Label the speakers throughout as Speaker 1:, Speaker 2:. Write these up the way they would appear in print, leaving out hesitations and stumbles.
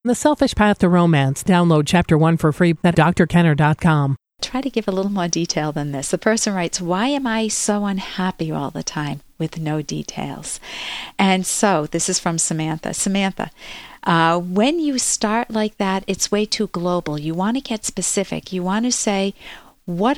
Speaker 1: The Selfish Path to Romance. Download Chapter 1 for free at drkenner.com.
Speaker 2: Try to give a little more detail than this. The person writes, why am I so unhappy all the time, with no details? And so this is from Samantha. Samantha, when you start like that, it's way too global. You want to get specific. You want to say, what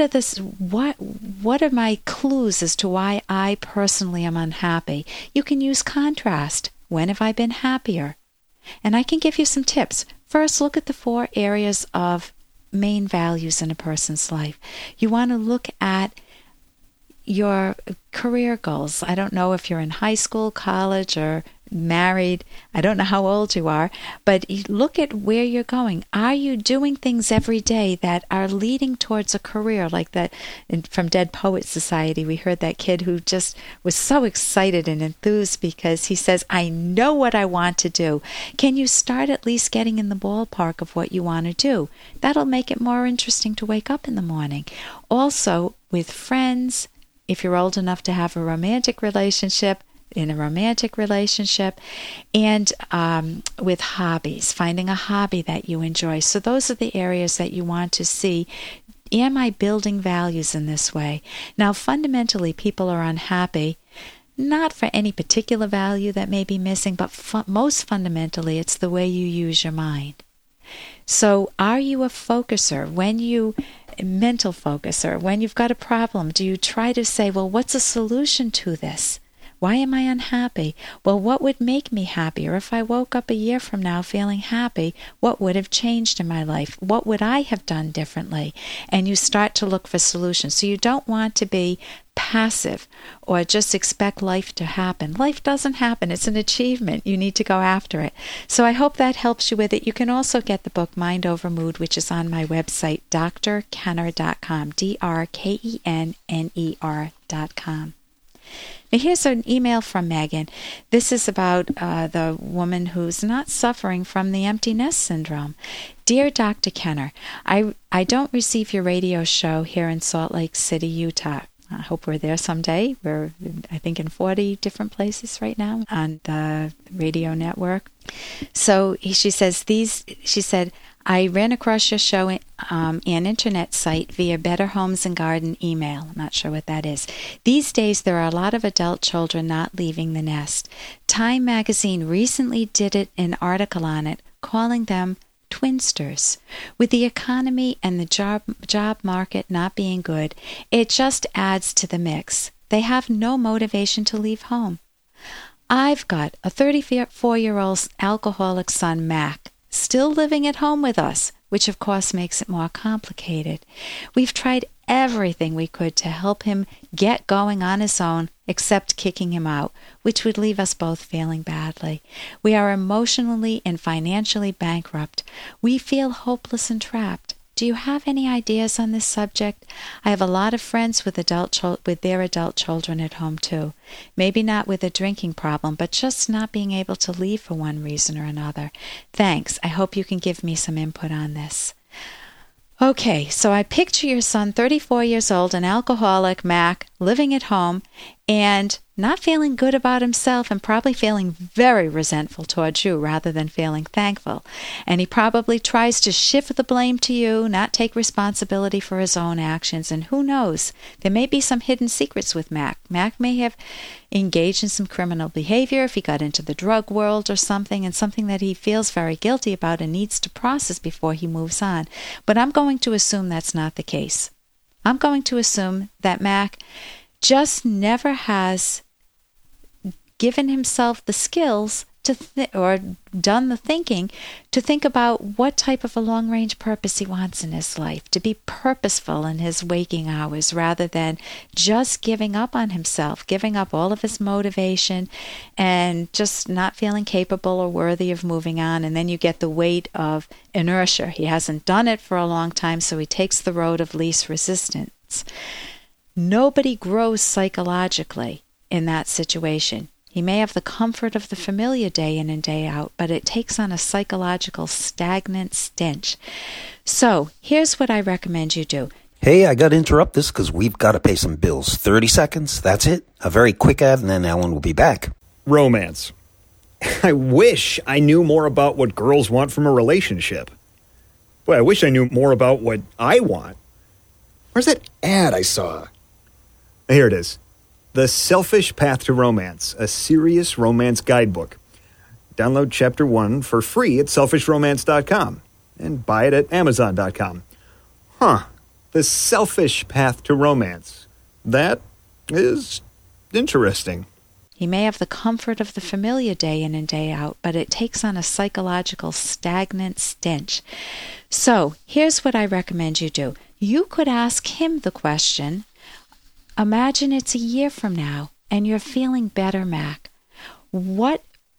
Speaker 2: are my clues as to why I personally am unhappy? You can use contrast. When have I been happier? And I can give you some tips. First, look at the 4 areas of main values in a person's life. You want to look at your career goals. I don't know if you're in high school, college, or married. I don't know how old you are, but look at where you're going. Are you doing things every day that are leading towards a career like that? From Dead Poets Society, we heard that kid who just was so excited and enthused because he says, I know what I want to do. Can you start at least getting in the ballpark of what you want to do? That'll make it more interesting to wake up in the morning. Also, with friends, if you're old enough to have a romantic relationship, in a romantic relationship, and with hobbies, finding a hobby that you enjoy. So those are the areas that you want to see. Am I building values in this way? Now, fundamentally, people are unhappy, not for any particular value that may be missing, but most fundamentally, it's the way you use your mind. So are you a focuser? Mental focuser, when you've got a problem, do you try to say, well, what's a solution to this? Why am I unhappy? Well, what would make me happier? If I woke up a year from now feeling happy, what would have changed in my life? What would I have done differently? And you start to look for solutions. So you don't want to be passive or just expect life to happen. Life doesn't happen. It's an achievement. You need to go after it. So I hope that helps you with it. You can also get the book Mind Over Mood, which is on my website, drkenner.com, drkenner.com. Now here's an email from Megan. This is about the woman who's not suffering from the empty nest syndrome. Dear Dr. Kenner, I don't receive your radio show here in Salt Lake City, Utah. I hope we're there someday. We're, I think, in 40 different places right now on the radio network. So she said, I ran across your show an internet site via Better Homes and Garden email. I'm not sure what that is. These days, there are a lot of adult children not leaving the nest. Time magazine recently did an article on it, calling them twinsters. With the economy and the job market not being good, it just adds to the mix. They have no motivation to leave home. I've got a 34-year-old alcoholic son, Mac, still living at home with us, which of course makes it more complicated. We've tried everything we could to help him get going on his own, except kicking him out, which would leave us both feeling badly. We are emotionally and financially bankrupt. We feel hopeless and trapped. Do you have any ideas on this subject? I have a lot of friends with their adult children at home too. Maybe not with a drinking problem, but just not being able to leave for one reason or another. Thanks. I hope you can give me some input on this. Okay, so I picture your son, 34 years old, an alcoholic, Mac, living at home, and not feeling good about himself and probably feeling very resentful towards you rather than feeling thankful. And he probably tries to shift the blame to you, not take responsibility for his own actions. And who knows, there may be some hidden secrets with Mac. Mac may have engaged in some criminal behavior if he got into the drug world or something, and something that he feels very guilty about and needs to process before he moves on. But I'm going to assume that's not the case. I'm going to assume that Mac just never has given himself the skills to or done the thinking to think about what type of a long-range purpose he wants in his life, to be purposeful in his waking hours rather than just giving up on himself, giving up all of his motivation and just not feeling capable or worthy of moving on. And then you get the weight of inertia. He hasn't done it for a long time, so he takes the road of least resistance. Nobody grows psychologically in that situation. He may have the comfort of the familiar day in and day out, but it takes on a psychological stagnant stench. So here's what I recommend you do.
Speaker 3: Hey, I got to interrupt this because we've got to pay some bills. 30 seconds, that's it. A very quick ad, and then Ellen will be back.
Speaker 4: Romance. I wish I knew more about what girls want from a relationship. Boy, I wish I knew more about what I want. Where's that ad I saw? Here it is. The Selfish Path to Romance, a serious romance guidebook. Download Chapter 1 for free at selfishromance.com and buy it at amazon.com. The Selfish Path to Romance. That is interesting.
Speaker 2: He may have the comfort of the familiar day in and day out, but it takes on a psychological stagnant stench. So here's what I recommend you do. You could ask him the question, imagine it's a year from now and you're feeling better, Mac. What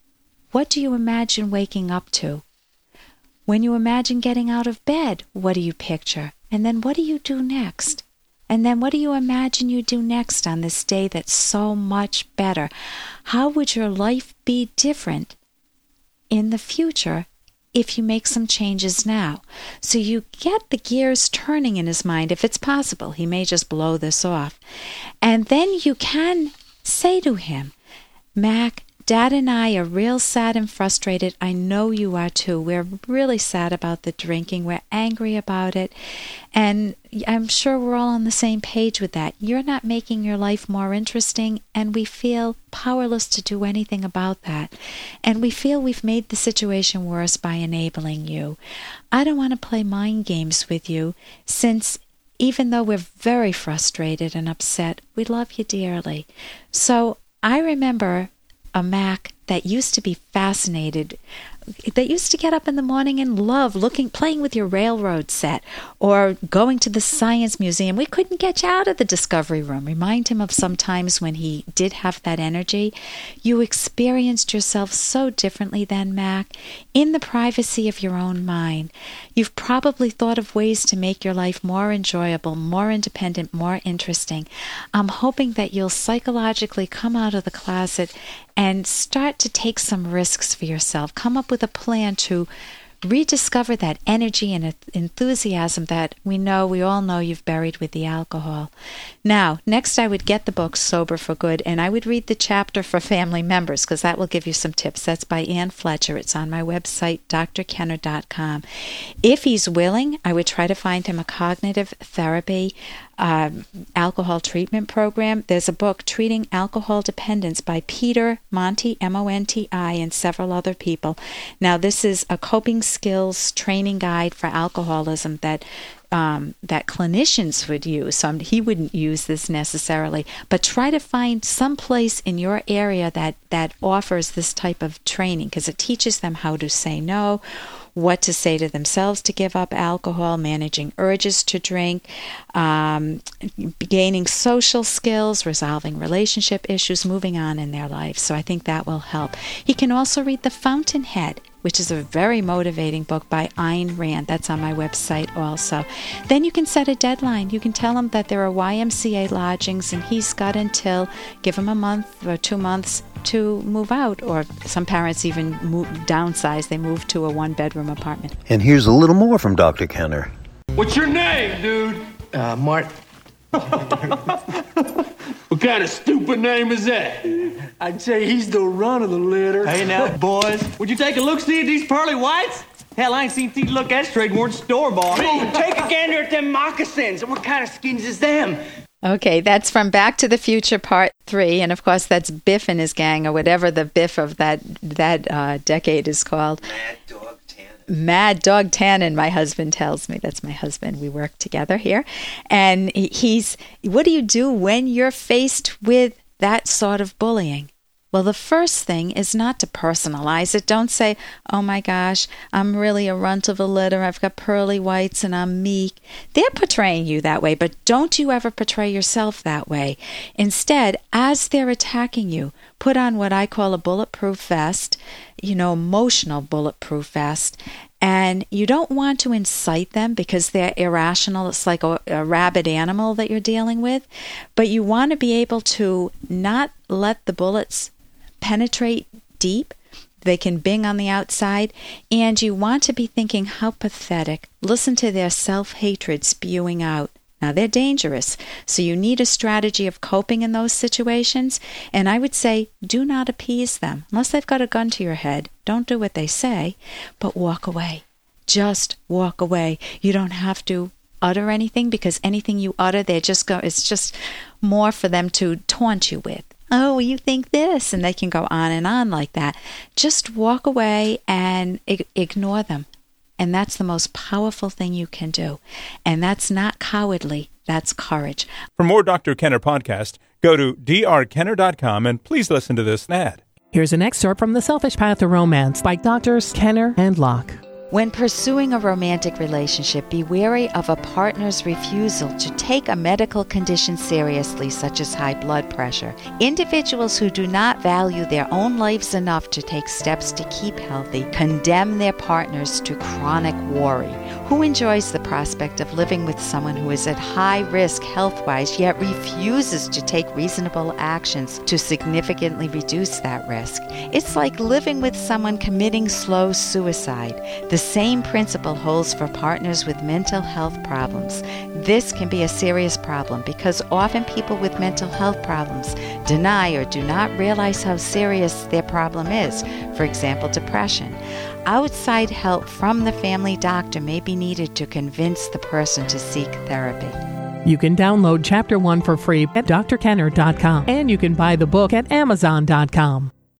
Speaker 2: do you imagine waking up to? When you imagine getting out of bed, what do you picture? And then what do you do next? And then what do you imagine you do next on this day that's so much better? How would your life be different in the future if you make some changes now? So you get the gears turning in his mind, if it's possible. He may just blow this off. And then you can say to him, Mac, Dad and I are real sad and frustrated. I know you are too. We're really sad about the drinking. We're angry about it. And I'm sure we're all on the same page with that. You're not making your life more interesting, and we feel powerless to do anything about that. And we feel we've made the situation worse by enabling you. I don't want to play mind games with you, since even though we're very frustrated and upset, we love you dearly. So I remember a Mac that used to be fascinated, that used to get up in the morning and love playing with your railroad set or going to the science museum. We couldn't get you out of the discovery room. Remind him of some times when he did have that energy. You experienced yourself so differently then, Mac, in the privacy of your own mind. You've probably thought of ways to make your life more enjoyable, more independent, more interesting. I'm hoping that you'll psychologically come out of the closet and start to take some risks for yourself. Come up with a plan to rediscover that energy and enthusiasm that we all know you've buried with the alcohol. Now, next I would get the book Sober for Good, and I would read the chapter for family members, because that will give you some tips. That's by Ann Fletcher. It's on my website, drkenner.com. If he's willing, I would try to find him a cognitive therapy alcohol treatment program. There's a book, Treating Alcohol Dependence, by Peter Monti, Monti, and several other people. Now, this is a coping skills training guide for alcoholism that clinicians would use. So he wouldn't use this necessarily, but try to find some place in your area that offers this type of training, because it teaches them how to say no, what to say to themselves to give up alcohol, managing urges to drink, gaining social skills, resolving relationship issues, moving on in their life. So I think that will help. He can also read The Fountainhead, which is a very motivating book by Ayn Rand. That's on my website also. Then you can set a deadline. You can tell him that there are YMCA lodgings and he's got until, give him a month or 2 months to move out, or some parents even downsize. They move to a one-bedroom apartment.
Speaker 3: And here's a little more from Dr. Kenner.
Speaker 5: What's your name, dude?
Speaker 6: Mart.
Speaker 5: What kind of stupid name is that?
Speaker 6: I'd say he's the run of the litter.
Speaker 7: Hey now, boys, would you take a look-see at these pearly whites? Hell, I ain't seen these look that straight and weren't store-bought.
Speaker 6: Oh, take a gander at them moccasins. What kind of skins is them?
Speaker 2: Okay, that's from Back to the Future Part 3, and of course that's Biff and his gang, or whatever the Biff of that decade is called. Mad Dog Tannen, my husband tells me. That's my husband. We work together here. And what do you do when you're faced with that sort of bullying? Well, the first thing is not to personalize it. Don't say, oh my gosh, I'm really a runt of a litter. I've got pearly whites and I'm meek. They're portraying you that way, but don't you ever portray yourself that way. Instead, as they're attacking you, put on what I call a bulletproof vest, emotional bulletproof vest. And you don't want to incite them because they're irrational. It's like a rabid animal that you're dealing with. But you want to be able to not let the bullets penetrate deep. They can bing on the outside. And you want to be thinking, how pathetic. Listen to their self-hatred spewing out. Now, they're dangerous, so you need a strategy of coping in those situations, and I would say do not appease them. Unless they've got a gun to your head, don't do what they say, but walk away. Just walk away. You don't have to utter anything, because anything you utter, it's just more for them to taunt you with. Oh, you think this, and they can go on and on like that. Just walk away and ignore them. And that's the most powerful thing you can do. And that's not cowardly, that's courage.
Speaker 8: For more Dr. Kenner podcast, go to drkenner.com and please listen to this ad.
Speaker 1: Here's an excerpt from The Selfish Path to Romance by Drs. Kenner and Locke.
Speaker 2: When pursuing a romantic relationship, be wary of a partner's refusal to take a medical condition seriously, such as high blood pressure. Individuals who do not value their own lives enough to take steps to keep healthy condemn their partners to chronic worry. Who enjoys the prospect of living with someone who is at high risk health-wise, yet refuses to take reasonable actions to significantly reduce that risk? It's like living with someone committing slow suicide. The same principle holds for partners with mental health problems. This can be a serious problem because often people with mental health problems deny or do not realize how serious their problem is. For example, depression. Outside help from the family doctor may be needed to convince the person to seek therapy.
Speaker 1: You can download Chapter 1 for free at drkenner.com, and you can buy the book at amazon.com.